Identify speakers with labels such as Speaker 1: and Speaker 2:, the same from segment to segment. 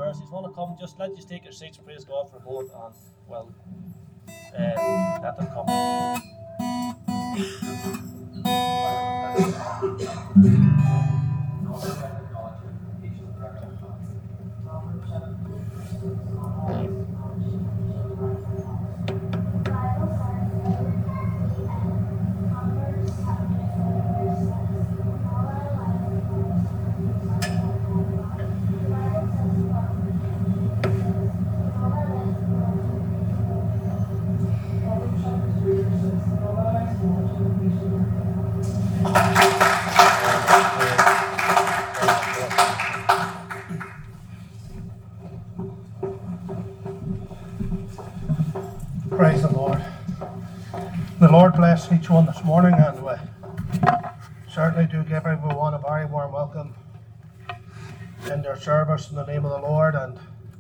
Speaker 1: prayers. If you want to come, just let you take your seats. Praise God for both, and well, let them come.
Speaker 2: Praise the Lord. The Lord bless each one this morning, and we certainly do give everyone a very warm welcome in their service in the name of the Lord. And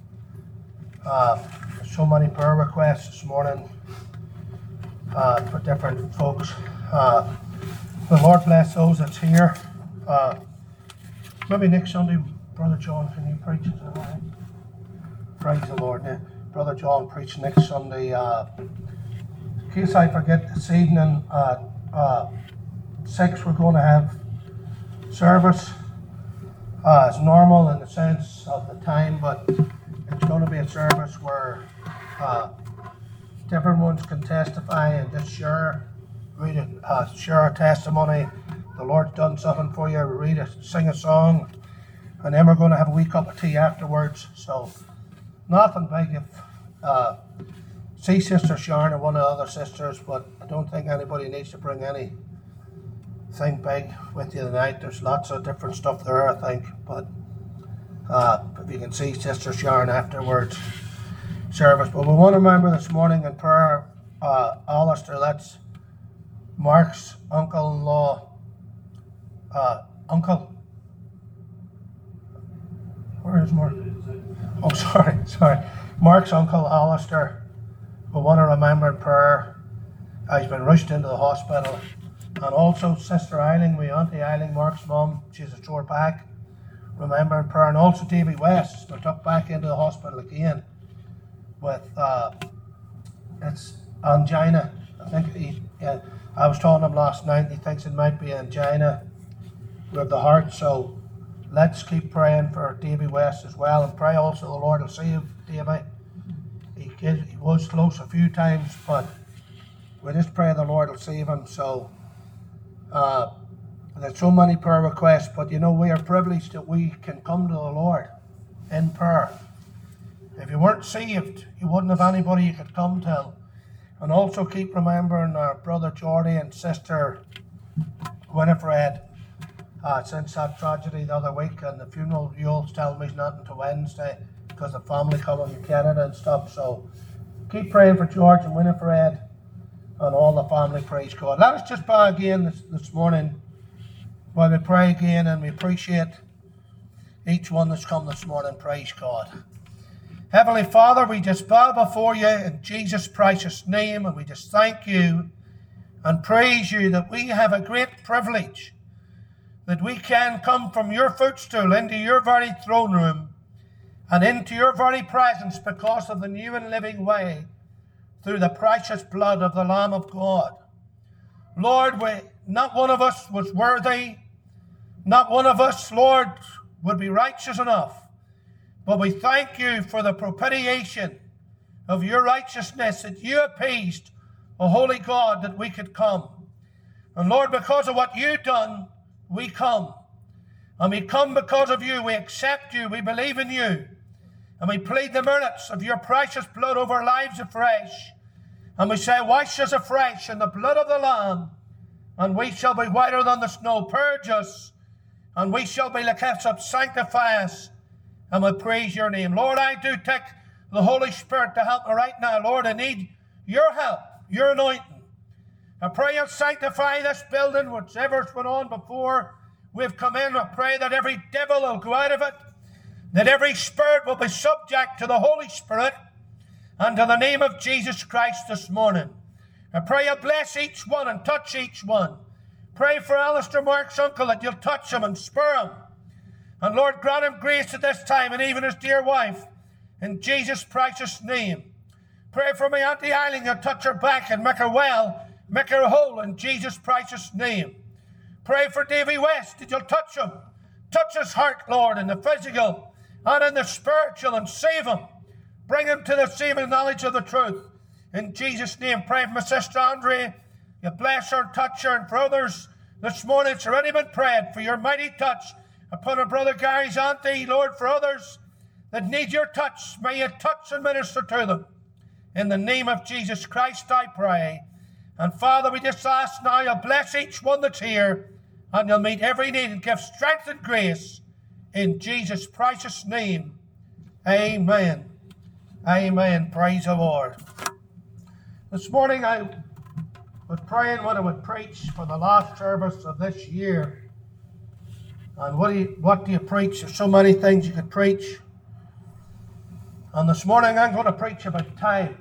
Speaker 2: there's so many prayer requests this morning for different folks. The Lord bless those that's here. Maybe next Sunday, Brother John, can you preach? Is that right? Praise the Lord. Brother John preached next Sunday. In case I forget, this evening at 6 we're going to have service as normal in the sense of the time, but it's going to be a service where different ones can testify and just share a testimony. The Lord's done something for you. Sing a song, and then we're going to have a wee cup of tea afterwards. So nothing big. See Sister Sharon or one of the other sisters, but I don't think anybody needs to bring anything big with you tonight. There's lots of different stuff there, I think, but if you can see Sister Sharon afterwards service. But we want to remember this morning in prayer, Alistair, that's Mark's uncle-in-law, uncle. Where is Mark? Oh, sorry. Mark's uncle, Alistair. We want to remember in prayer. He's been rushed into the hospital. And also Sister Eiling, Auntie Eiling, Mark's mum, she's a sore back. Remember in prayer. And also Davy West, we're took back into the hospital again with it's angina. I think I was telling him last night, he thinks it might be angina with the heart. So let's keep praying for Davy West as well, and pray also the Lord will save Davy. He was close a few times, but we just pray the Lord will save him. So there's so many prayer requests, but we are privileged that we can come to the Lord in prayer. If you weren't saved, you wouldn't have anybody you could come to. And also keep remembering our brother Jordy and sister Winifred since that tragedy the other week, and the funeral Yule's telling me is not until Wednesday because the family coming to Canada and stuff. So keep praying for George and Winifred and all the family. Praise God. Let us just bow again this morning while we pray again, and we appreciate each one that's come this morning. Praise God. Heavenly Father, we just bow before you in Jesus' precious name, and we just thank you and praise you that we have a great privilege that we can come from your footstool into your very throne room and into your very presence because of the new and living way through the precious blood of the Lamb of God. Lord, not one of us was worthy. Not one of us, Lord, would be righteous enough. But we thank you for the propitiation of your righteousness, that you appeased, O holy God, that we could come. And Lord, because of what you've done, we come. And we come because of you. We accept you. We believe in you. And we plead the merits of your precious blood over our lives afresh. And we say, wash us afresh in the blood of the Lamb, and we shall be whiter than the snow. Purge us, and we shall be like hyssop. Sanctify us, and we praise your name. Lord, I do take the Holy Spirit to help me right now. Lord, I need your help, your anointing. I pray you'll sanctify this building, whichever's went on before we've come in. I pray that every devil will go out of it, that every spirit will be subject to the Holy Spirit and to the name of Jesus Christ this morning. I pray you'll bless each one and touch each one. Pray for Alistair Mark's uncle that you'll touch him and spur him. And Lord, grant him grace at this time, and even his dear wife, in Jesus' precious name. Pray for my Auntie Eileen, you'll touch her back and make her well, make her whole, in Jesus' precious name. Pray for Davy West, that you'll touch him. Touch his heart, Lord, in the physical and in the spiritual, and save him. Bring him to the saving knowledge of the truth. In Jesus' name, pray for my sister Andrea. You bless her and touch her. And for others this morning, it's already been prayed for your mighty touch upon our brother Gary's auntie. Lord, for others that need your touch, may you touch and minister to them. In the name of Jesus Christ, I pray. And Father, we just ask now you'll bless each one that's here, and you'll meet every need and give strength and grace. In Jesus' precious name, amen. Amen. Praise the Lord. This morning I was praying what I would preach for the last service of this year. And what do you preach? There's so many things you could preach. And this morning I'm going to preach about time.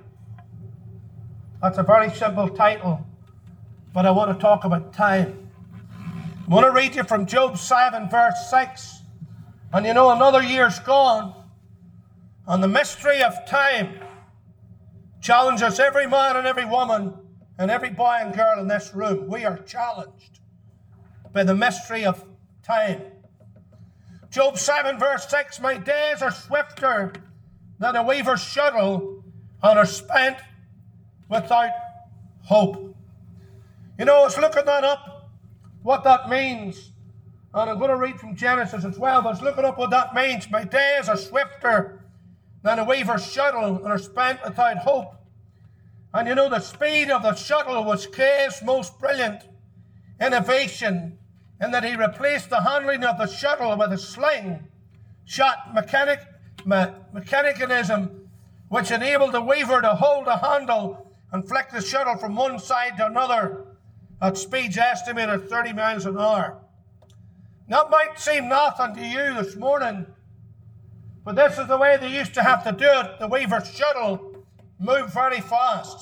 Speaker 2: That's a very simple title, but I want to talk about time. I want to read you from Job 7, verse 6. And you know, another year's gone, and the mystery of time challenges every man and every woman and every boy and girl in this room. We are challenged by the mystery of time. Job 7, verse 6, my days are swifter than a weaver's shuttle, and are spent without hope. You know, I was looking that up, what that means. And I'm going to read from Genesis as well, but I was looking up what that means. My days are swifter than a weaver's shuttle, and are spent without hope. And you know, the speed of the shuttle was Kay's most brilliant innovation, in that he replaced the handling of the shuttle with a sling shot mechanism, which enabled the weaver to hold the handle and flick the shuttle from one side to another at speeds estimated 30 miles an hour. That might seem nothing to you this morning, but this is the way they used to have to do it. The weaver's shuttle moved very fast.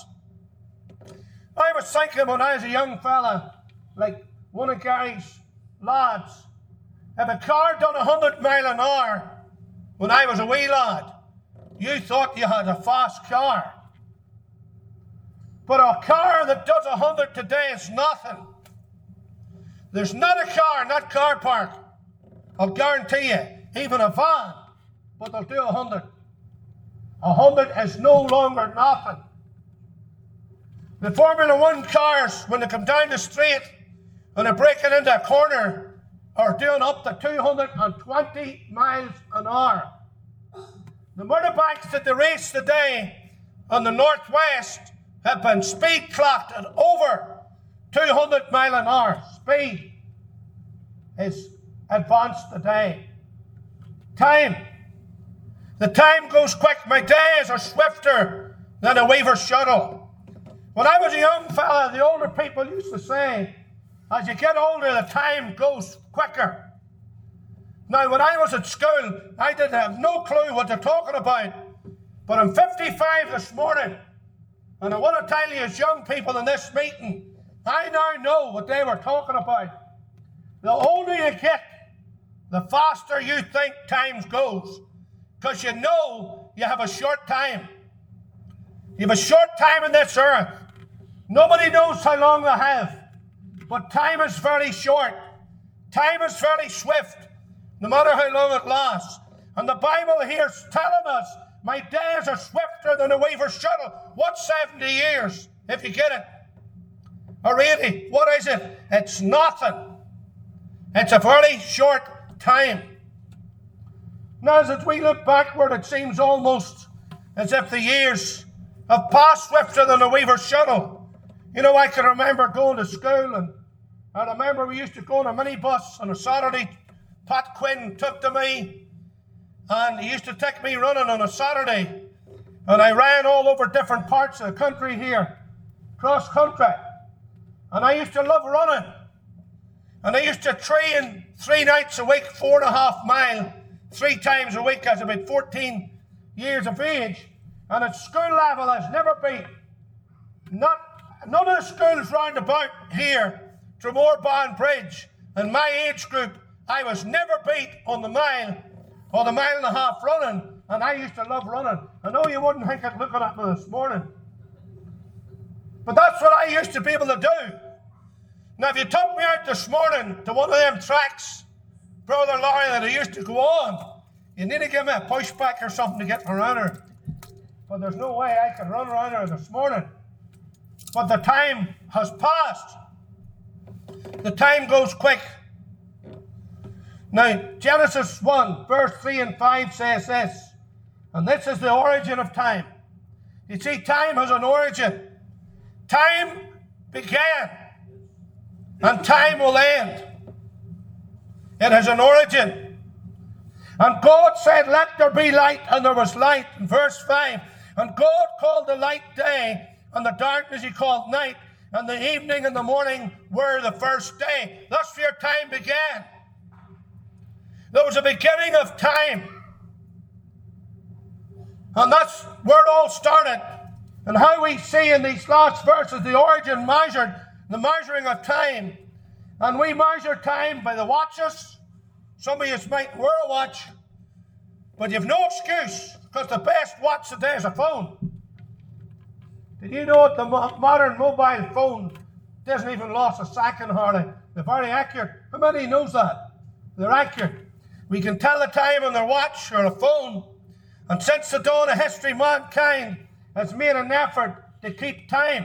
Speaker 2: I was thinking when I was a young fella, like one of Gary's lads, if a car done 100 miles an hour when I was a wee lad, you thought you had a fast car. But a car that does 100 today is nothing. There's not a car in that car park, I'll guarantee you, even a van, but they'll do 100. 100 is no longer nothing. The Formula One cars, when they come down the street and they're breaking into a corner, are doing up to 220 miles an hour. The motorbikes that they race today on the northwest have been speed clocked at over 200 miles an hour. Speed is advanced today. Time. The time goes quick. My days are swifter than a weaver's shuttle. When I was a young fella, the older people used to say, as you get older, the time goes quicker. Now, when I was at school, I didn't have no clue what they're talking about. But I'm 55 this morning, and I want to tell you, as young people in this meeting, I now know what they were talking about. The older you get, the faster you think time goes, because you know you have a short time. You have a short time in this earth. Nobody knows how long they have, but time is very short. Time is very swift, no matter how long it lasts. And the Bible here is telling us, my days are swifter than a weaver's shuttle. What's 70 years, if you get it? Or 80, what is it? It's nothing. It's a very short time. Now, as we look backward, it seems almost as if the years have passed swifter than a weaver's shuttle. You know, I can remember going to school, and I remember we used to go on a minibus on a Saturday. Pat Quinn took to me, and he used to take me running on a Saturday. And I ran all over different parts of the country here, cross country. And I used to love running. And I used to train 3 nights a week, 4.5 miles, 3 times a week. I was about 14 years of age. And at school level, I've never been. None of the schools round about here, Dromore Bond Bridge, and my age group, I was never beat on the mile or the mile and a half running, and I used to love running. I know you wouldn't think it looking at me this morning, but that's what I used to be able to do. Now, if you took me out this morning to one of them tracks, Brother Larry, that I used to go on, you need to give me a pushback or something to get me around her. But there's no way I could run around her this morning. But the time has passed. The time goes quick. Now, Genesis 1, verse 3 and 5 says this, and this is the origin of time. You see, time has an origin. Time began, and time will end. It has an origin. And God said, let there be light, and there was light. In verse 5, and God called the light day, and the darkness he called night, and the evening and the morning were the first day. Thus your time began. There was a beginning of time. And that's where it all started. And how we see in these last verses the origin measured, the measuring of time. And we measure time by the watches. Some of you might wear a watch, but you've no excuse, because the best watch today is a phone. Did you know that the modern mobile phone doesn't even last a second hardly? They're very accurate. How many knows that? They're accurate. We can tell the time on their watch or a phone. And since the dawn of history, mankind has made an effort to keep time.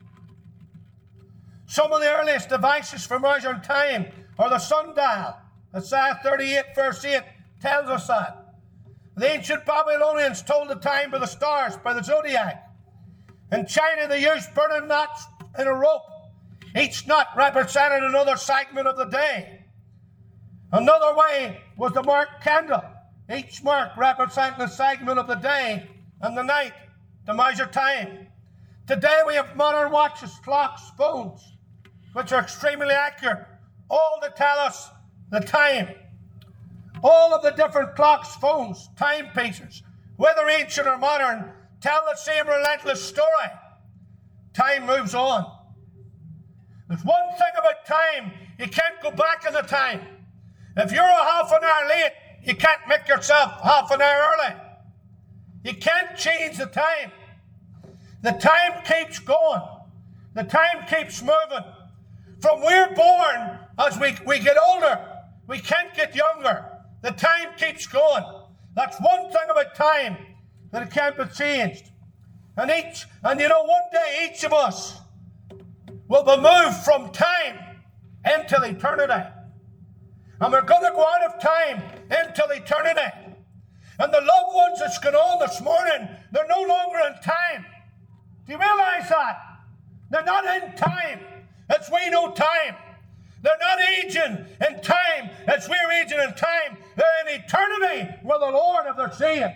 Speaker 2: Some of the earliest devices for measuring time are the sundial. Isaiah 38 verse 8 tells us that. The ancient Babylonians told the time by the stars, by the zodiac. In China, they used burning knots in a rope. Each knot represented another segment of the day. Another way was the mark candle. Each mark representing a segment of the day and the night to measure time. Today we have modern watches, clocks, phones, which are extremely accurate, all to tell us the time. All of the different clocks, phones, timepieces, whether ancient or modern, tell the same relentless story. Time moves on. There's one thing about time, you can't go back in the time. If you're a half an hour late, you can't make yourself half an hour early. You can't change the time. The time keeps going. The time keeps moving. From we're born, as we get older, we can't get younger. The time keeps going. That's one thing about time, that it can't be changed. And you know, one day each of us will be moved from time into eternity. And we're going to go out of time into eternity. And the loved ones that's going on this morning, they're no longer in time. Do you realize that? They're not in time. It's we know time. They're not aging in time. It's we're aging in time. They're in eternity with the Lord if they're saved.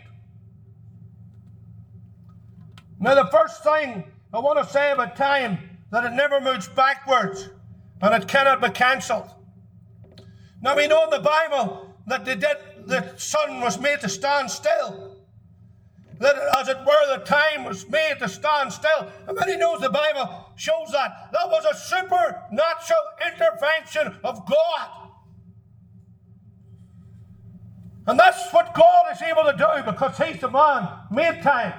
Speaker 2: Now, the first thing I want to say about time, that it never moves backwards and it cannot be cancelled. Now, we know in the Bible that the sun was made to stand still. That, as it were, the time was made to stand still. How many knows the Bible shows that? That was a supernatural intervention of God. And that's what God is able to do, because He's the man made time.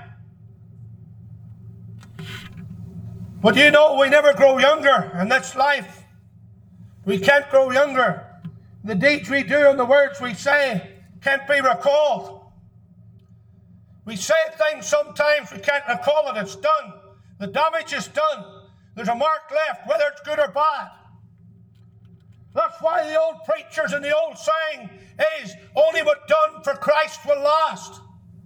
Speaker 2: But you know, we never grow younger in this life. We can't grow younger. The deeds we do and the words we say can't be recalled. We say things sometimes, we can't recall it. It's done. The damage is done. There's a mark left, whether it's good or bad. That's why the old preachers and the old saying is, only what done for Christ will last.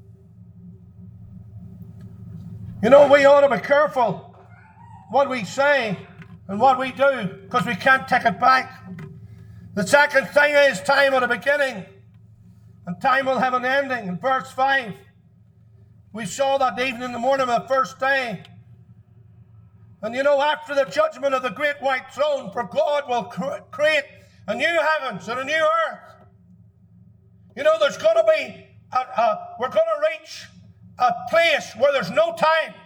Speaker 2: You know, we ought to be careful what we say and what we do, because we can't take it back. The second thing is time at a beginning, and time will have an ending. In verse 5, we saw that even in the morning of the first day. And you know, after the judgment of the great white throne, for God will create a new heavens and a new earth. You know, there's going to be, we're going to reach a place where there's no time.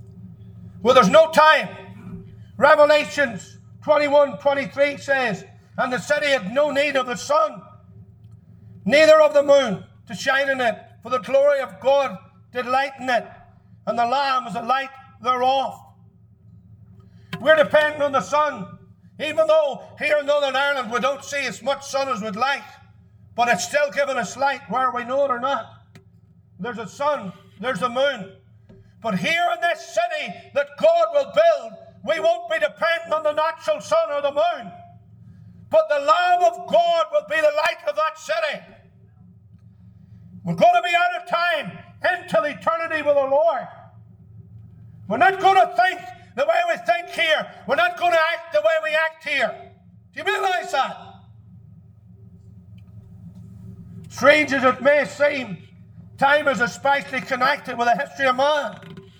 Speaker 2: Where there's no time. Revelations 21:23 says, And the city had no need of the sun, neither of the moon to shine in it, for the glory of God did lighten it, and the Lamb is the light thereof. We're dependent on the sun, even though here in Northern Ireland we don't see as much sun as we'd like, but it's still giving us light whether we know it or not. There's a sun, there's a moon. But here in this city that God will build, we won't be dependent on the natural sun or the moon, but the Lamb of God will be the light of that city. We're going to be out of time until eternity with the Lord. We're not going to think the way we think here. We're not going to act the way we act here. Do you realize that? Strange as it may seem, time is especially connected with the history of man.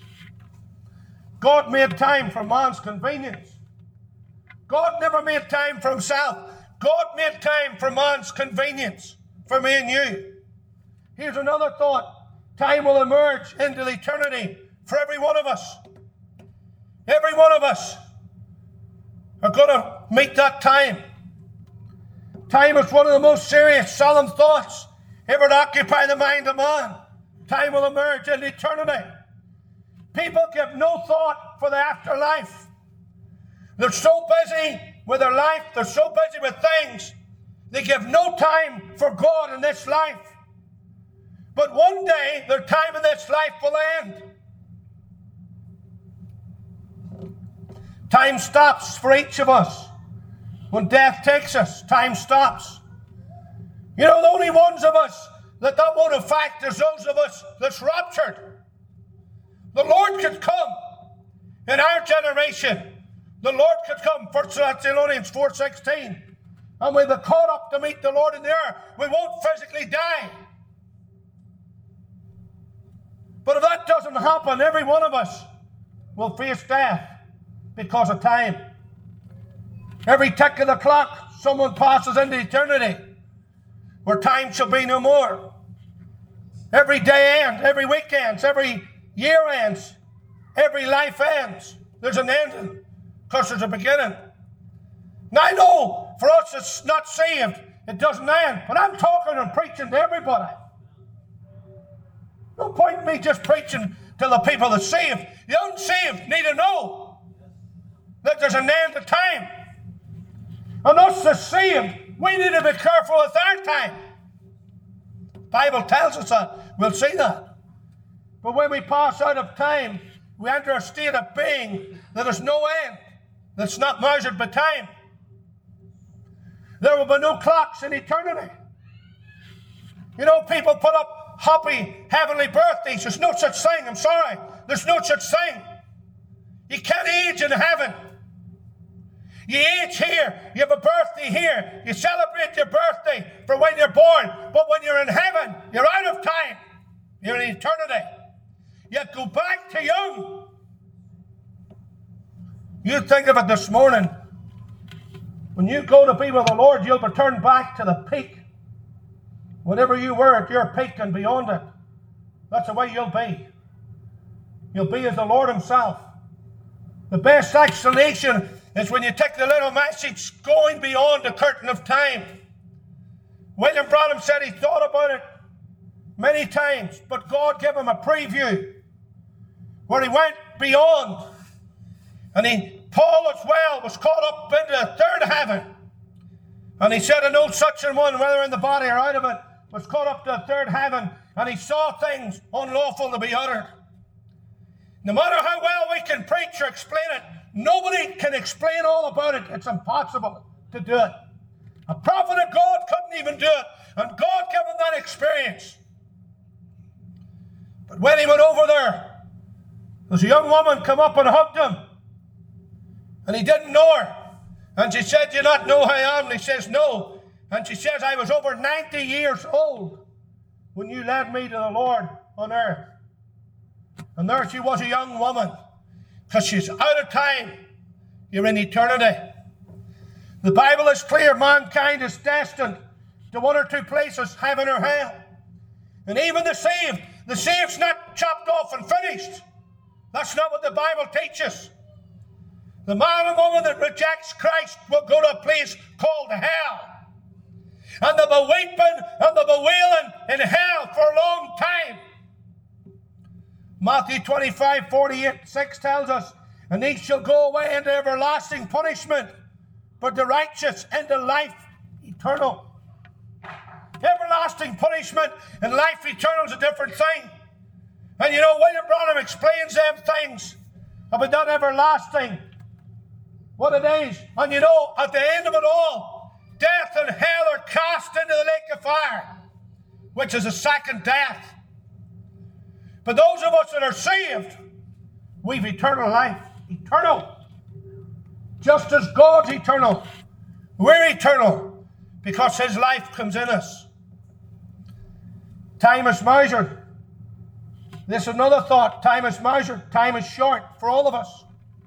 Speaker 2: God made time for man's convenience. God never made time for himself. God made time for man's convenience, for me and you. Here's another thought. Time will emerge into eternity for every one of us. Every one of us are going to meet that time. Time is one of the most serious, solemn thoughts ever to occupy the mind of man. Time will emerge into eternity. People give no thought for the afterlife. They're so busy with their life, they're so busy with things, they give no time for God in this life. But one day, their time in this life will end. Time stops for each of us. When death takes us, time stops. You know, the only ones of us that won't affect is those of us that's raptured. The Lord could come in our generation. The Lord could come, 1 Thessalonians 4:16, and we'll be caught up to meet the Lord in the air. We won't physically die. But if that doesn't happen, every one of us will face death because of time. Every tick of the clock, someone passes into eternity, where time shall be no more. Every day ends, every week ends, every year ends, every life ends. There's an ending, because there's a beginning. Now I know, for us that's not saved, it doesn't end, but I'm talking and preaching to everybody. No point in me just preaching to the people that's saved. The unsaved need to know that there's an end to time. And us that's saved, we need to be careful with our time. The Bible tells us that. We'll see that. But when we pass out of time, we enter a state of being that has no end, that's not measured by time. There will be no clocks in eternity. You know, people put up happy heavenly birthdays. There's no such thing. I'm sorry. There's no such thing. You can't age in heaven. You age here. You have a birthday here. You celebrate your birthday for when you're born. But when you're in heaven, you're out of time. You're in eternity. You go back to young. You think of it this morning. When you go to be with the Lord, you'll return back to the peak. Whatever you were at your peak and beyond it, that's the way you'll be. You'll be as the Lord himself. The best explanation is when you take the little message going beyond the curtain of time. William Branham said he thought about it many times, but God gave him a preview where he went beyond. And Paul as well was caught up into the third heaven. And he said, an old such an one, whether in the body or out of it, was caught up to the third heaven, and he saw things unlawful to be uttered. No matter how well we can preach or explain it, nobody can explain all about it. It's impossible to do it. A prophet of God couldn't even do it, and God gave him that experience. But when he went over there a young woman come up and hugged him, and he didn't know her. And she said, do you not know who I am? And he says, no. And she says, I was over 90 years old when you led me to the Lord on earth. And there she was, a young woman, because she's out of time. You're in eternity. The Bible is clear. Mankind is destined to one or two places, heaven or hell. And even the saved's not chopped off and finished. That's not what the Bible teaches. The man and woman that rejects Christ will go to a place called hell. And they'll be weeping and they'll be wailing in hell for a long time. Matthew 25:48-6 tells us, and these shall go away into everlasting punishment, but the righteous into life eternal. Everlasting punishment and life eternal is a different thing. And you know, William Branham explains them things about that everlasting, what it is. And you know, at the end of it all, death and hell are cast into the lake of fire, which is a second death. But those of us that are saved, we've eternal life. Eternal. Just as God's eternal, we're eternal because His life comes in us. Time is measured. This is another thought. Time is measured. Time is short for all of us.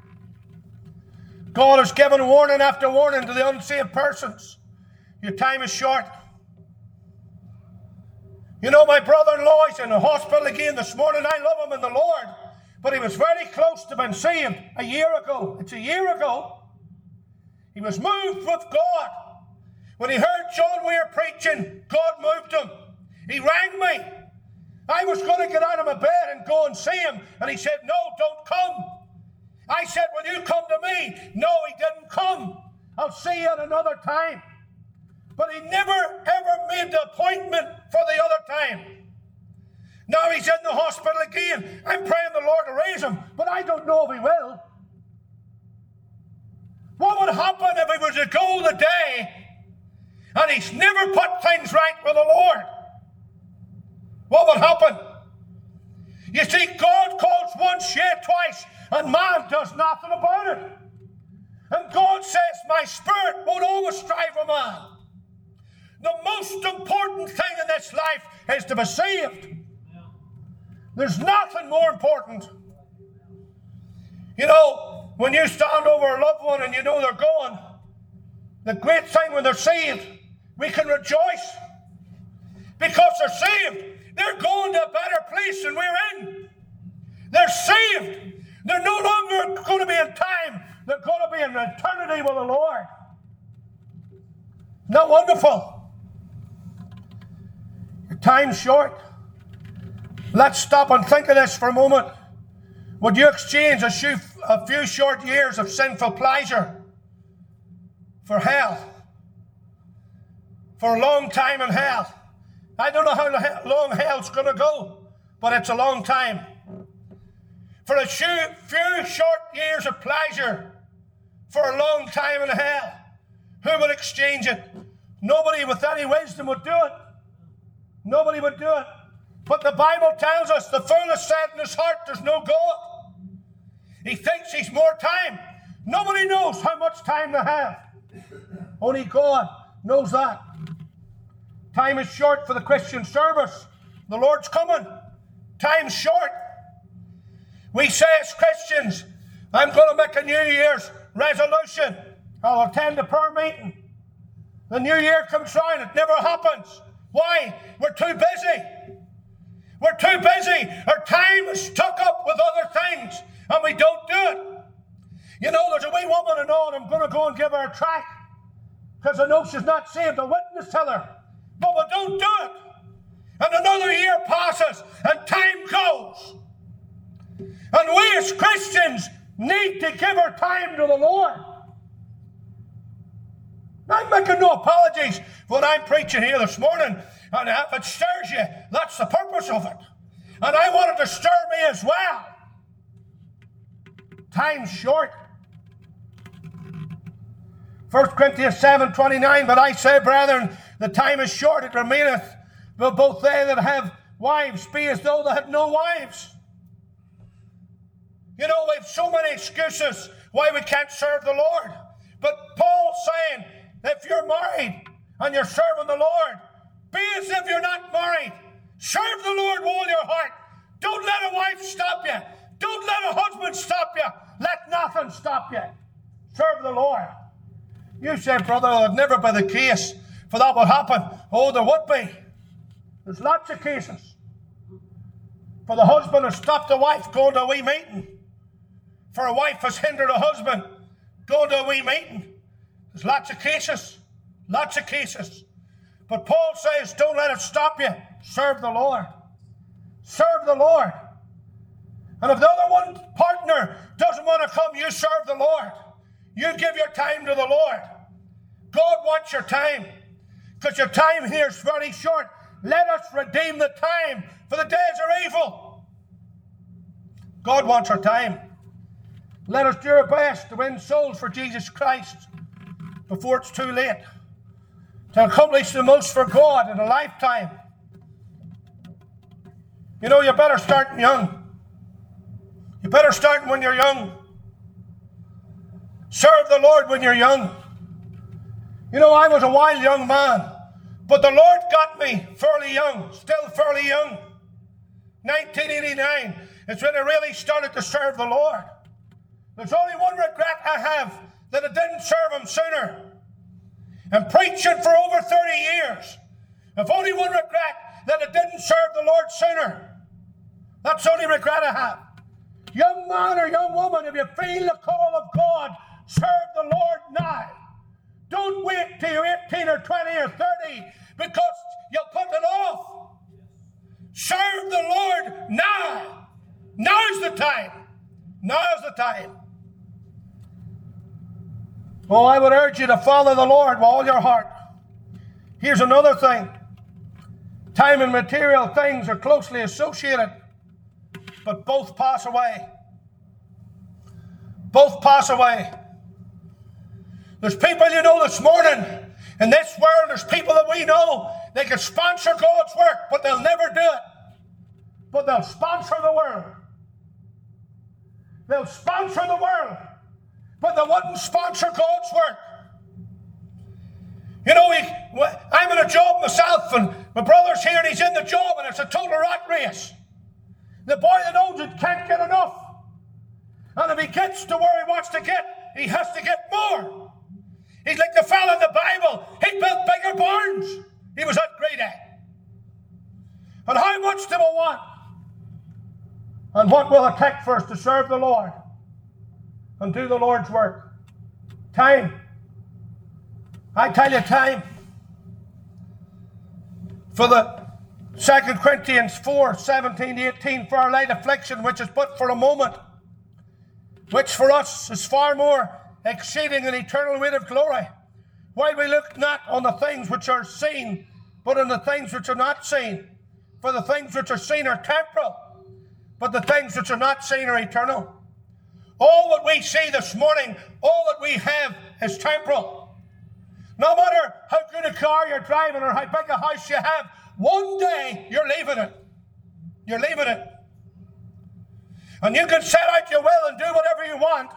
Speaker 2: God has given warning after warning to the unsaved persons. Your time is short. You know, my brother-in-law is in the hospital again this morning. I love him in the Lord. But he was very close to being saved a year ago. It's a year ago. He was moved with God. When he heard John Weir preaching, God moved him. He rang me. I was going to get out of my bed and go and see him. And he said, no, don't come. I said, will you come to me? No, he didn't come. I'll see you at another time. But he never, ever made the appointment for the other time. Now he's in the hospital again. I'm praying the Lord to raise him, but I don't know if he will. What would happen if he was to go the day and he's never put things right with the Lord? What would happen? You see, God calls once, yet twice, and man does nothing about it. And God says, my spirit won't always strive for man. The most important thing in this life is to be saved. There's nothing more important. You know, when you stand over a loved one and you know they're going, the great thing when they're saved, we can rejoice because they're saved. They're going to a better place than we're in. They're saved. They're no longer going to be in time. They're going to be in eternity with the Lord. Isn't that wonderful? Your time's short. Let's stop and think of this for a moment. Would you exchange a few short years of sinful pleasure for hell? For a long time in hell? I don't know how long hell's going to go, but it's a long time. For a few short years of pleasure for a long time in hell, who would exchange it? Nobody with any wisdom would do it. Nobody would do it. But the Bible tells us the fool has said in his heart there's no God. He thinks he's more time. Nobody knows how much time they have. Only God knows that. Time is short for the Christian service. The Lord's coming. Time's short. We say as Christians, I'm going to make a New Year's resolution. I'll attend a prayer meeting. The New Year comes round. It never happens. Why? We're too busy. We're too busy. Our time is stuck up with other things, and we don't do it. You know, there's a wee woman I know, and I'm going to go and give her a tract because I know she's not saved. A witness to her. But we don't do it. And another year passes, and time goes. And we as Christians need to give our time to the Lord. I'm making no apologies for what I'm preaching here this morning. And if it stirs you, that's the purpose of it. And I want it to stir me as well. Time's short. 1 Corinthians 7:29, but I say, brethren, the time is short, it remaineth, but both they that have wives be as though they had no wives. You know, we have so many excuses why we can't serve the Lord. But Paul's saying, if you're married and you're serving the Lord, be as if you're not married. Serve the Lord with all your heart. Don't let a wife stop you. Don't let a husband stop you. Let nothing stop you. Serve the Lord. You say, brother, that would never be the case, for that would happen. Oh, there would be. There's lots of cases. For the husband has stopped the wife going to a wee meeting. For a wife has hindered a husband going to a wee meeting. There's lots of cases. Lots of cases. But Paul says, don't let it stop you. Serve the Lord. Serve the Lord. And if the other one partner doesn't want to come, you serve the Lord. You give your time to the Lord. God wants your time, because your time here is very short. Let us redeem the time, for the days are evil. God wants our time. Let us do our best to win souls for Jesus Christ before it's too late, to accomplish the most for God in a lifetime. You know, you better start young. You better start when you're young. Serve the Lord when you're young. You know, I was a wild young man, but the Lord got me fairly young, still fairly young. 1989 is when I really started to serve the Lord. There's only one regret I have, that I didn't serve Him sooner. And preaching for over 30 years, I've only one regret, that I didn't serve the Lord sooner. That's the only regret I have. Young man or young woman, if you feel the call of God, serve the Lord now. Don't wait till you're 18 or 20 or 30, because you'll put it off. Serve the Lord now. Now's the time. Now's the time. Oh, I would urge you to follow the Lord with all your heart. Here's another thing. Time and material things are closely associated, but both pass away. Both pass away. There's people you know this morning, in this world, there's people that we know, they can sponsor God's work, but they'll never do it. But they'll sponsor the world. They'll sponsor the world, but they wouldn't sponsor God's work. You know, I'm in a job myself, and my brother's here, and he's in the job, and it's a total rat race. The boy that owns it can't get enough. And if he gets to where he wants to get, he has to get more. He's like the fellow in the Bible. He built bigger barns. He was that great at. And how much do we want? And what will it take for us to serve the Lord and do the Lord's work? Time. I tell you, time. For the 2 Corinthians 4:17-18, for our light affliction, which is but for a moment, which for us is far more exceeding an eternal weight of glory, while we look not on the things which are seen, but on the things which are not seen. For the things which are seen are temporal, but the things which are not seen are eternal. All that we see this morning, all that we have is temporal. No matter how good a car you're driving or how big a house you have, one day you're leaving it. You're leaving it. And you can set out your will and do whatever you want,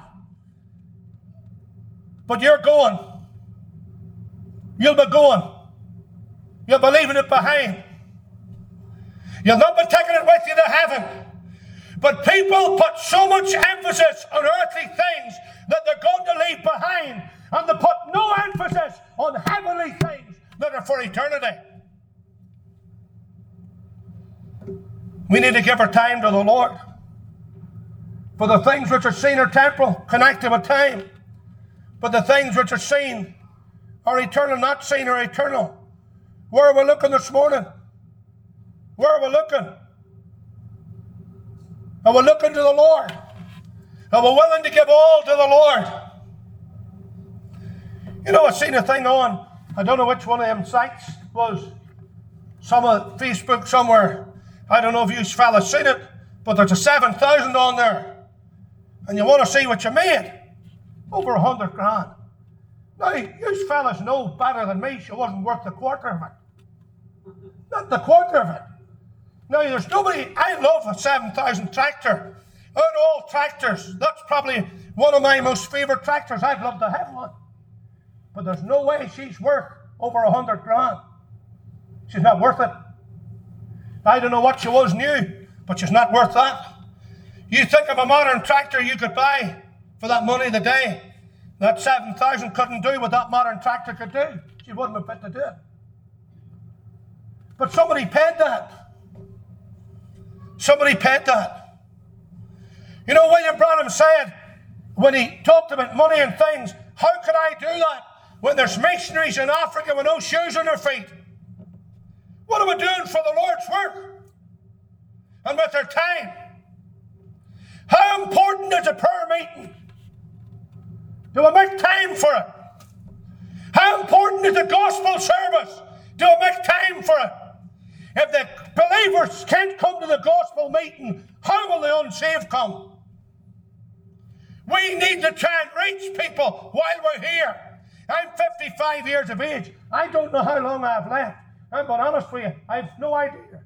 Speaker 2: but you're going. You'll be going. You'll be leaving it behind. You'll not be taking it with you to heaven. But people put so much emphasis on earthly things that they're going to leave behind, and they put no emphasis on heavenly things that are for eternity. We need to give our time to the Lord. For the things which are seen are temporal, connected with time. But the things which are seen are eternal, not seen are eternal. Where are we looking this morning? Where are we looking? Are we looking to the Lord? Are we willing to give all to the Lord? You know, I seen a thing on, I don't know which one of them sites was, some of Facebook somewhere. I don't know if you fellas seen it, but there's a 7,000 on there. And you want to see what you made? Over 100 grand. Now, you fellas know better than me she wasn't worth the quarter of it. Not the quarter of it. Now, there's nobody, I love a 7,000 tractor. Out of all tractors, that's probably one of my most favourite tractors. I'd love to have one. But there's no way she's worth over 100 grand. She's not worth it. I don't know what she was new, but she's not worth that. You think of a modern tractor you could buy for that money today, that 7,000 couldn't do what that modern tractor could do. She wouldn't have fit to do it. But somebody paid that. Somebody paid that. You know, William Branham said, when he talked about money and things, how could I do that when there's missionaries in Africa with no shoes on their feet? What are we doing for the Lord's work? And with their time? How important is a prayer meeting? Do we make time for it? How important is the gospel service? Do we make time for it? If the believers can't come to the gospel meeting, how will the unsaved come? We need to try and reach people while we're here. I'm 55 years of age. I don't know how long I've left. I'm being honest with you. I have no idea.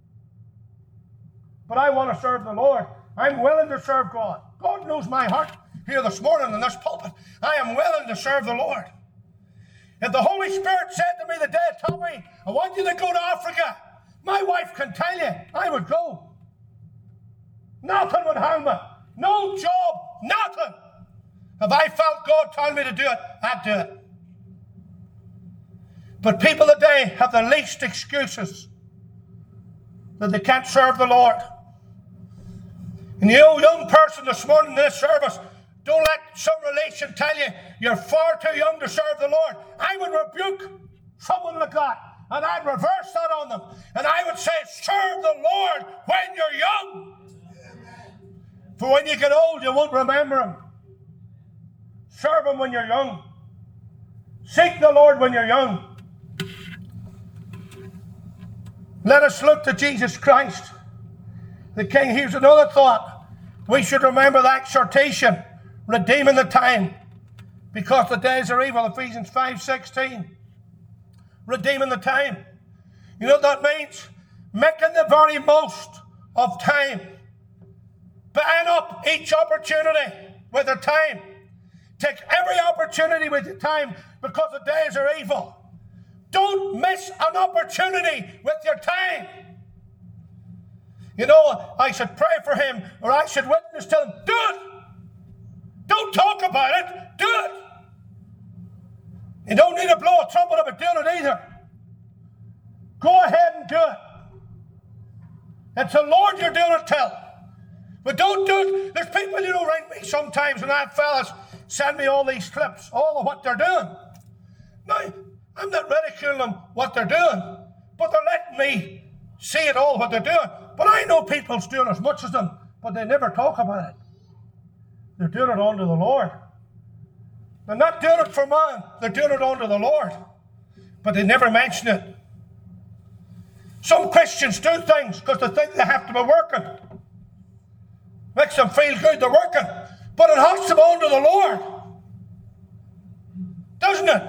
Speaker 2: But I want to serve the Lord. I'm willing to serve God. God knows my heart here this morning in this pulpit. I am willing to serve the Lord. If the Holy Spirit said to me the day, Tommy, I want you to go to Africa, my wife can tell you, I would go. Nothing would harm me. No job, nothing. If I felt God telling me to do it, I'd do it. But people today have the least excuses that they can't serve the Lord. And you young person this morning in this service, don't let some relation tell you you're far too young to serve the Lord. I would rebuke someone like that, and I'd reverse that on them. And I would say, serve the Lord when you're young. For when you get old, you won't remember Him. Serve Him when you're young. Seek the Lord when you're young. Let us look to Jesus Christ, the King. Here's another thought. We should remember the exhortation, redeeming the time, because the days are evil. Ephesians 5:16. Redeeming the time. You know what that means? Making the very most of time. Buying up each opportunity with the time. Take every opportunity with the time, because the days are evil. Don't miss an opportunity with your time. You know, I should pray for him, or I should witness to him. Do it. Don't talk about it. Do it. You don't need to blow a trumpet about doing it either. Go ahead and do it. It's the Lord you're doing it to. But don't do it. There's people, you know, write me sometimes, and I have fellas send me all these clips, all of what they're doing. Now, I'm not ridiculing what they're doing, but they're letting me see it all, what they're doing. But I know people's doing as much as them, but they never talk about it. They're doing it unto the Lord. They're not doing it for man. They're doing it unto the Lord. But they never mention it. Some Christians do things because they think they have to be working. Makes them feel good they're working. But it has to be unto the Lord. Doesn't it?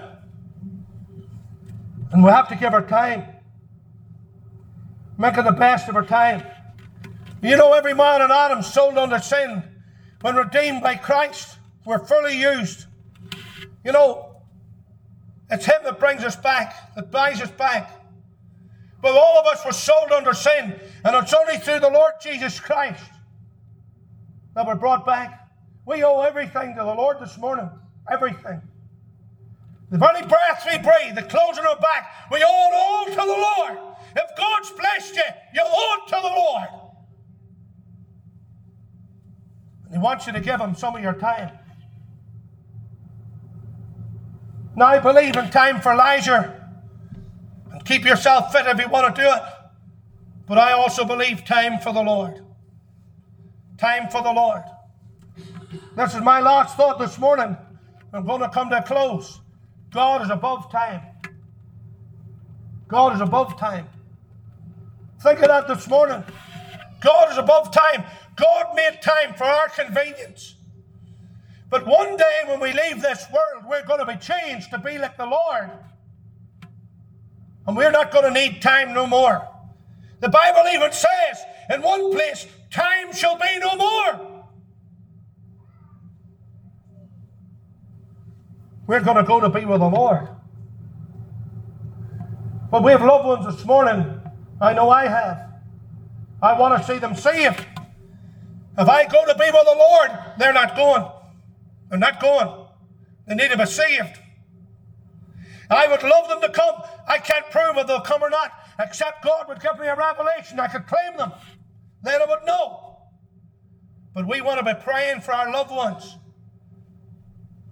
Speaker 2: And we have to give our time. Make it the best of our time. You know, every man in Adam sold under sin. When redeemed by Christ, we're fully used. You know, it's Him that brings us back, that buys us back. But all of us were sold under sin, and it's only through the Lord Jesus Christ that we're brought back. We owe everything to the Lord this morning. Everything. The very breath we breathe, the clothes on our back, we owe it all to the Lord. If God's blessed you, you owe it to the Lord. And He wants you to give Him some of your time. Now, I believe in time for leisure. And keep yourself fit if you want to do it. But I also believe time for the Lord. Time for the Lord. This is my last thought this morning. I'm going to come to a close. God is above time. God is above time. Think of that this morning. God is above time. God made time for our convenience. But one day when we leave this world, we're going to be changed to be like the Lord. And we're not going to need time no more. The Bible even says in one place, time shall be no more. We're going to go to be with the Lord. But we have loved ones this morning. I know I have. I want to see them saved. If I go to be with the Lord, they're not going. They're not going. They need to be saved. I would love them to come. I can't prove if they'll come or not, except God would give me a revelation. I could claim them. Then I would know. But we want to be praying for our loved ones.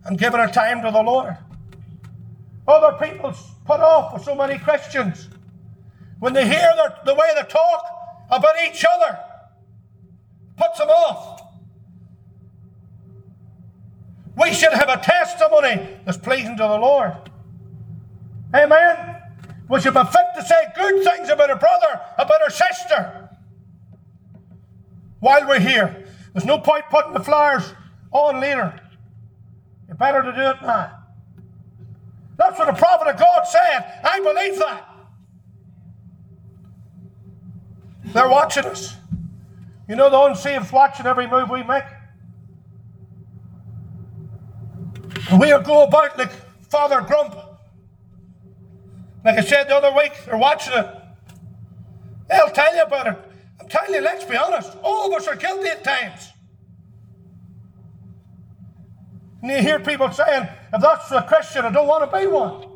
Speaker 2: and giving our time to the Lord. Other people put off with so many Christians. When they hear the way they talk about each other, puts them off. We should have a testimony that's pleasing to the Lord. Amen. We should be fit to say good things about a brother, about a sister, while we're here. There's no point putting the flowers on later. You're better to do it now. That's what the prophet of God said. I believe that. They're watching us. You know the unsaved watching every move we make. And we'll go about like Father Grump. Like I said the other week, they're watching it. They'll tell you about it. I'm telling you, let's be honest. All of us are guilty at times. And you hear people saying, if that's a Christian, I don't want to be one.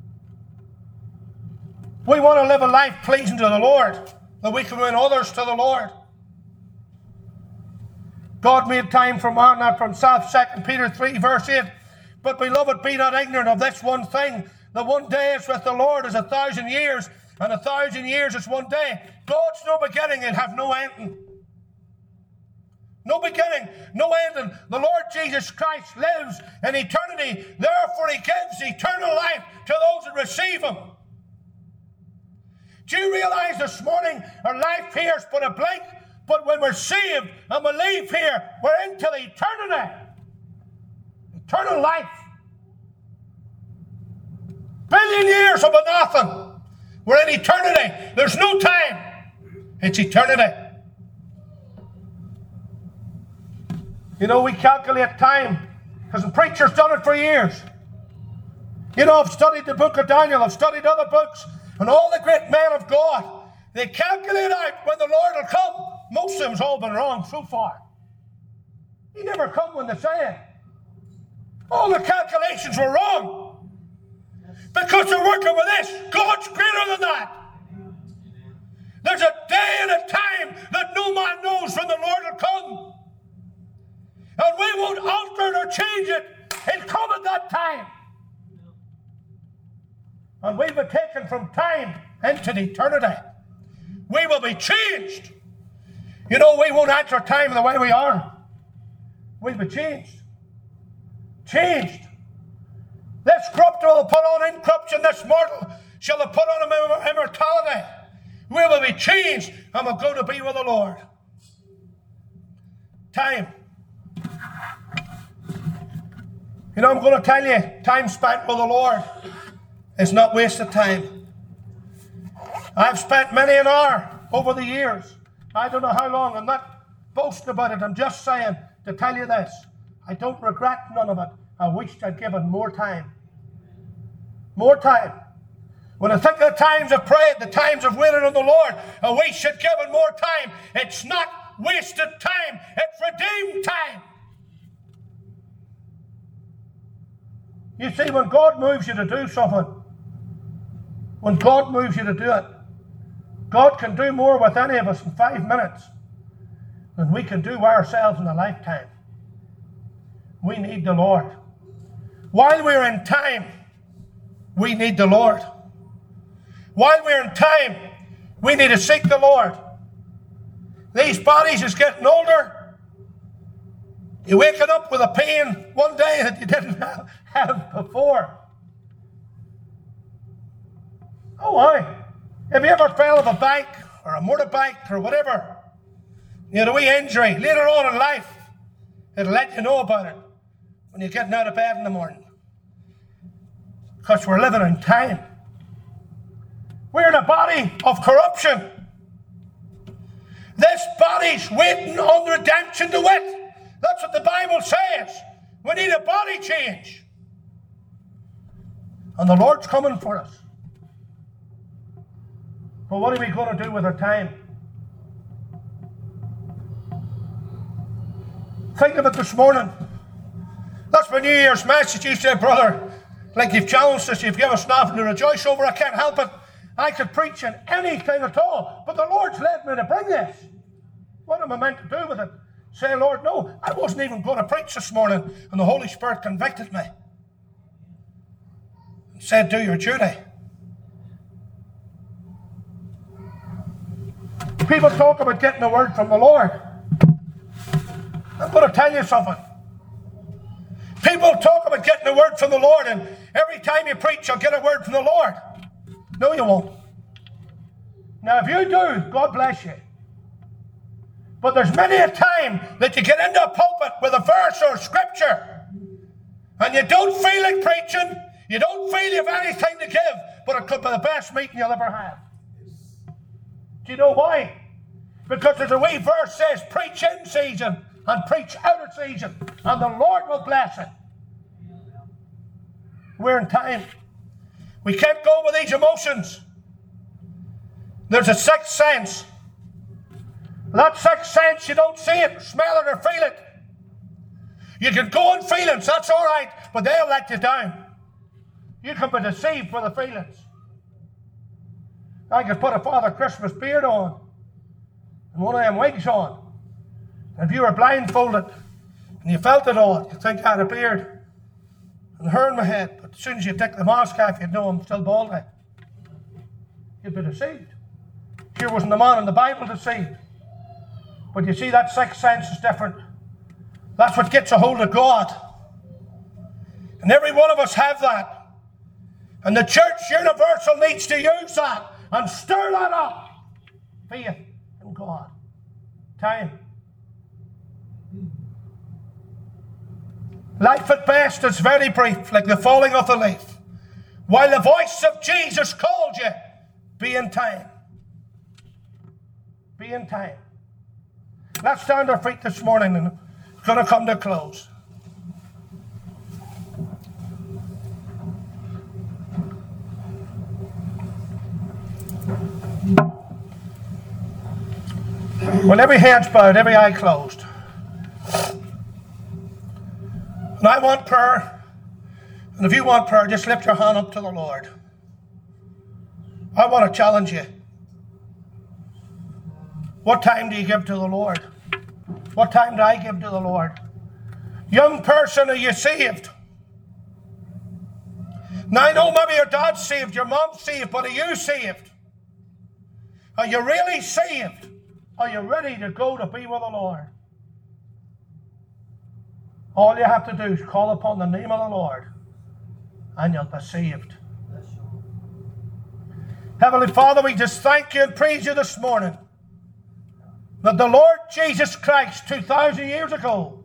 Speaker 2: We want to live a life pleasing to the Lord, that we can win others to the Lord. God made time for man, not from self. 2 Peter 3 verse 8. But beloved, be not ignorant of this one thing, that one day is with the Lord is 1,000 years, and 1,000 years is one day. God's no beginning and have no ending. No beginning, no ending. The Lord Jesus Christ lives in eternity. Therefore he gives eternal life to those that receive him. Do you realize this morning our life here is but a blink, but when we're saved and we leave here, we're into the eternity. Eternal life. Billion years will be nothing. We're in eternity. There's no time. It's eternity. You know, we calculate time because the preacher's done it for years. You know, I've studied the book of Daniel. I've studied other books. And all the great men of God, they calculate out when the Lord will come. Most of them's all been wrong so far. He never come when they say it. All the calculations were wrong. Because they're working with this. God's greater than that. There's a day and a time that no man knows when the Lord will come. And we won't alter it or change it. It'll come at that time. And we'll be taken from time into eternity. We will be changed. You know, we won't enter time the way we are. We'll be changed. Changed. This corruptible will put on incorruption, this mortal shall have put on immortality. We will be changed and we'll go to be with the Lord. Time. You know, I'm going to tell you, time spent with the Lord is not wasted time. I've spent many an hour over the years. I don't know how long. I'm not boasting about it. I'm just saying to tell you this. I don't regret none of it. I wished I'd given more time. More time. When I think of the times I've prayed, the times I've waited on the Lord, I wish I'd given more time. It's not wasted time. It's redeemed time. You see, when God moves you to do something, when God moves you to do it, God can do more with any of us in 5 minutes than we can do by ourselves in a lifetime. We need the Lord. While we're in time, we need the Lord. While we're in time, we need to seek the Lord. These bodies is getting older. You're waking up with a pain one day that you didn't have before. Oh, aye. Have you ever fell off a bike or a motorbike or whatever? You had a wee injury later on in life. It'll let you know about it when you're getting out of bed in the morning. Because we're living in time. We're in a body of corruption. This body's waiting on redemption to wit. That's what the Bible says. We need a body change. And the Lord's coming for us. But what are we going to do with our time? Think of it this morning. That's my New Year's message. You said, brother, like you've challenged us, you've given us nothing to rejoice over. I can't help it. I could preach on anything at all. But the Lord's led me to bring this. What am I meant to do with it? Say, Lord, no, I wasn't even going to preach this morning, and the Holy Spirit convicted me. And said, do your duty. People talk about getting a word from the Lord. I'm going to tell you something. People talk about getting a word from the Lord, and every time you preach, you'll get a word from the Lord. No, you won't. Now, if you do, God bless you. But there's many a time that you get into a pulpit with a verse or scripture, and you don't feel like preaching, you don't feel you have anything to give, but it could be the best meeting you'll ever have. Do you know why? Because there's a wee verse says, preach in season and preach out of season, and the Lord will bless it. We're in time. We can't go with these emotions. There's a sixth sense. That sixth sense, you don't see it, smell it, or feel it. You can go on feelings, that's all right, but they'll let you down. You can be deceived by the feelings. I could put a Father Christmas beard on and one of them wigs on. And if you were blindfolded and you felt it on, you'd think I had a beard and hair in my head. But as soon as you take the mask off, you'd know I'm still bald. You'd be deceived. Here wasn't the man in the Bible deceived. But you see, that sixth sense is different. That's what gets a hold of God. And every one of us have that. And the church universal needs to use that and stir that up. Faith in God. Time. Life at best is very brief, like the falling of a leaf. While the voice of Jesus called you, be in time. Be in time. Let's stand our feet this morning, and it's going to come to a close. Well, every head's bowed, every eye closed. And I want prayer. And if you want prayer, just lift your hand up to the Lord. I want to challenge you. What time do you give to the Lord? What time do I give to the Lord? Young person, are you saved? Now, I know maybe your dad's saved, your mom's saved, but are you saved? Are you really saved? Are you ready to go to be with the Lord? All you have to do is call upon the name of the Lord, and you'll be saved. Heavenly Father, we just thank you and praise you this morning that the Lord Jesus Christ 2,000 years ago,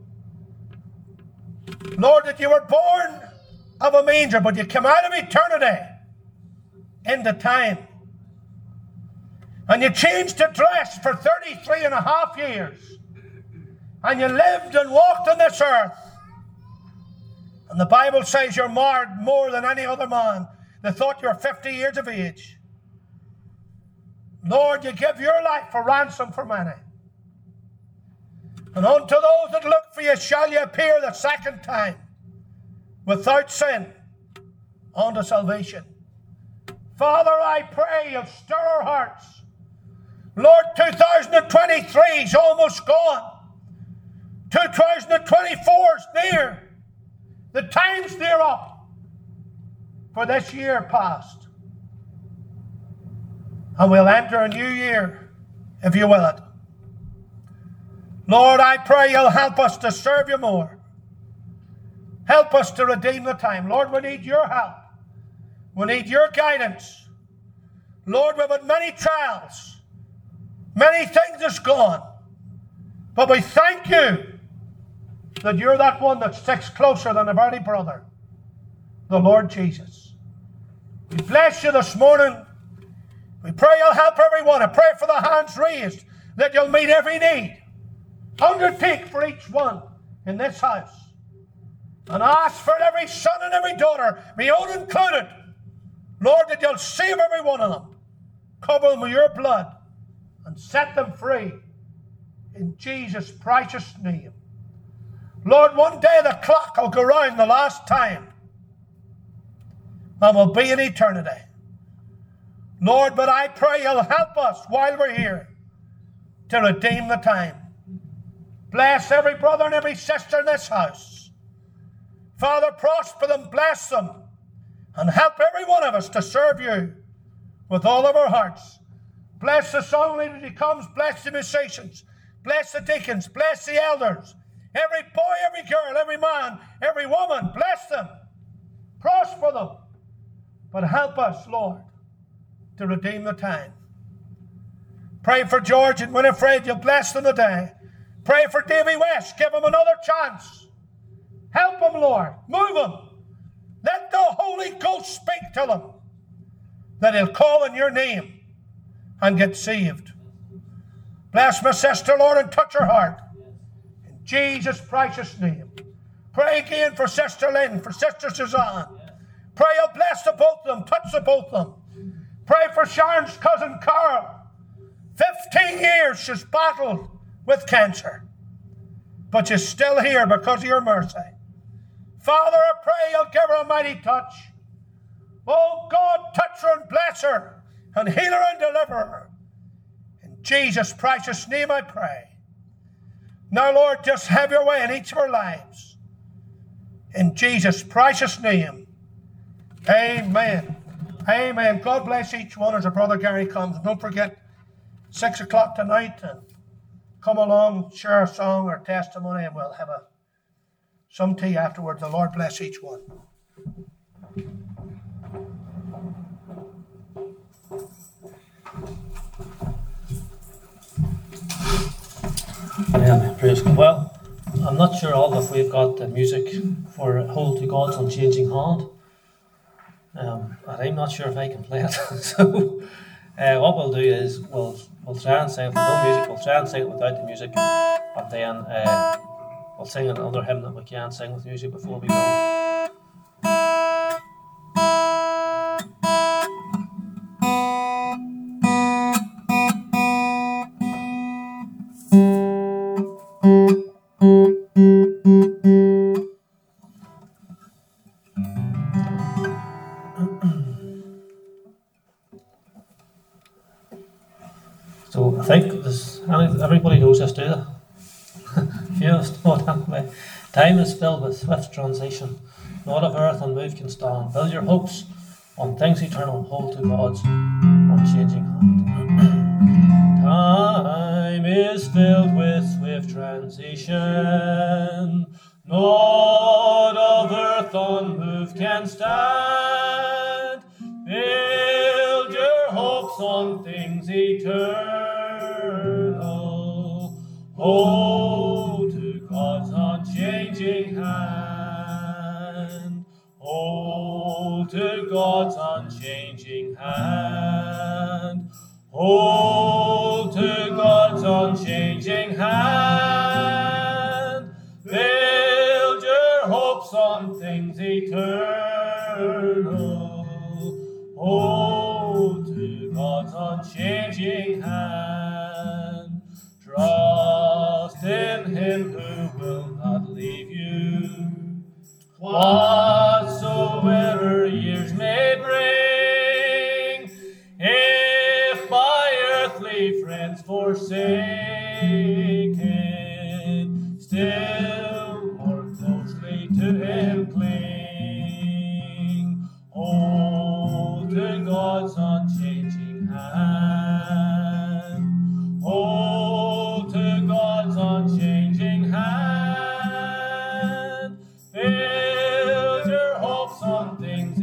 Speaker 2: Lord, that you were born of a manger, but you came out of eternity into time. And you changed to dress for 33 and a half years. And you lived and walked on this earth. And the Bible says you're marred more than any other man. They thought you were 50 years of age. Lord, you give your life for ransom for many. And unto those that look for you shall you appear the second time, without sin, unto salvation. Father, I pray you'll stir our hearts. Lord, 2023 is almost gone. 2024 is near. The time's near up for this year past. And we'll enter a new year, if you will it. Lord, I pray you'll help us to serve you more. Help us to redeem the time. Lord, we need your help. We need your guidance. Lord, we've had many trials. Many things has gone. But we thank you that you're that one that sticks closer than a very brother, the Lord Jesus. We bless you this morning. We pray you'll help everyone. I pray for the hands raised, that you'll meet every need. Undertake for each one in this house. And ask for every son and every daughter, my own included, Lord, that you'll save every one of them. Cover them with your blood and set them free in Jesus' precious name. Lord, one day the clock will go round the last time and we'll be in eternity. Lord, but I pray you'll help us while we're here to redeem the time. Bless every brother and every sister in this house. Father, prosper them, bless them, and help every one of us to serve you with all of our hearts. Bless the song leader who comes, bless the musicians, bless the deacons, bless the elders, every boy, every girl, every man, every woman, bless them, prosper them, but help us, Lord, to redeem the time. Pray for George and Winifred, you'll bless them today. Pray for Davy West, give him another chance. Help him, Lord, move him. Let the Holy Ghost speak to him, that he'll call in your name and get saved. Bless my sister, Lord, and touch her heart. In Jesus' precious name. Pray again for Sister Lynn, for Sister Suzanne. Pray you'll bless the both of them, touch the both of them. Pray for Sharon's cousin Carol. 15 years she's battled with cancer, but she's still here because of your mercy. Father, I pray you'll give her a mighty touch. Oh God, touch her and bless her and heal her and deliver her. In Jesus' precious name I pray. Now, Lord, just have your way in each of our lives. In Jesus' precious name, amen. Amen. God bless each one as our brother Gary comes. And don't forget, 6 o'clock tonight, and come along, share a song or testimony, and we'll have some tea afterwards. The Lord bless each one.
Speaker 1: Praise God. Well, I'm not sure all if we've got the music for Hold to God's Unchanging Hand. And I'm not sure if I can play it. So what we'll do is we'll try and sing it with no music. We'll try and sing it without the music, and then we'll sing another hymn that we can sing with music before we go. So I think everybody knows this, do they? Few of us know it anyway. Time is filled with swift transition. Not of earth unmoved can stand. Build your hopes on things eternal. Hold to God's unchanging hand. Time is filled with swift transition. Not of earth unmoved can stand. Build your hopes on things eternal. Hold to God's unchanging hand. Hold to God's unchanging hand. Hold to God's unchanging hand. Build your hopes on things eternal. Hold to God's unchanging hand. Trust in Him who will not leave you. Whatsoever years may bring, if by earthly friends forsaken, still more closely to Him cling. Hold to God's unchanging hand. Hold to God's unchanging hand. Build your hopes on things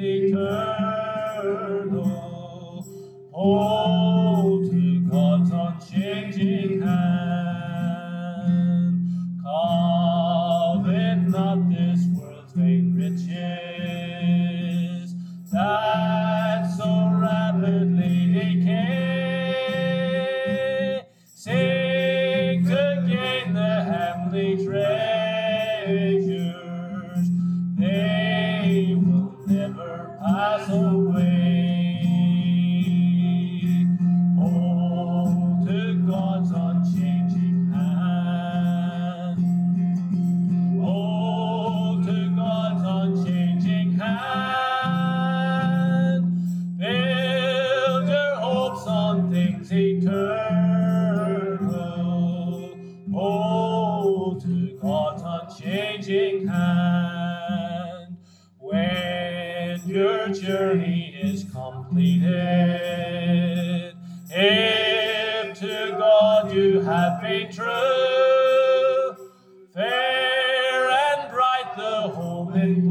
Speaker 1: eternal. Hold to God's unchanging hand. Covet not this world's vain riches that so rapidly decay. Seek to gain the heavenly treasures. They will never pass away. Hold to God's unchanging hand. Hold to God's unchanging hand. Build your hopes on things eternal. Hold hold to God's unchanging hand. When your journey is completed, if to God you have been true, fair and bright the home in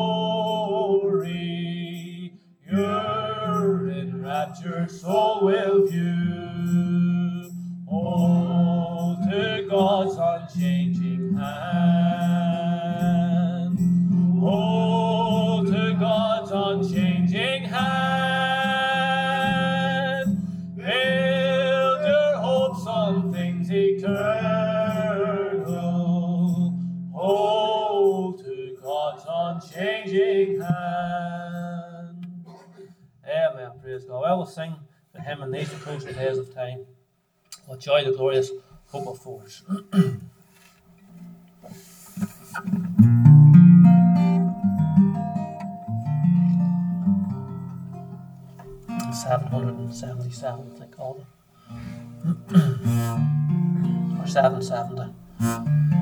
Speaker 1: glory, your enraptured soul will view. Hold to God's unchanging hand. Hold to God's unchanging hand. Build your hopes on things eternal. Hold to God's unchanging hand. Amen. Praise God. Well, we'll sing the hymn in these approaching days of time. What joy the glorious hope affords. 777, I think, all of them. Or 770.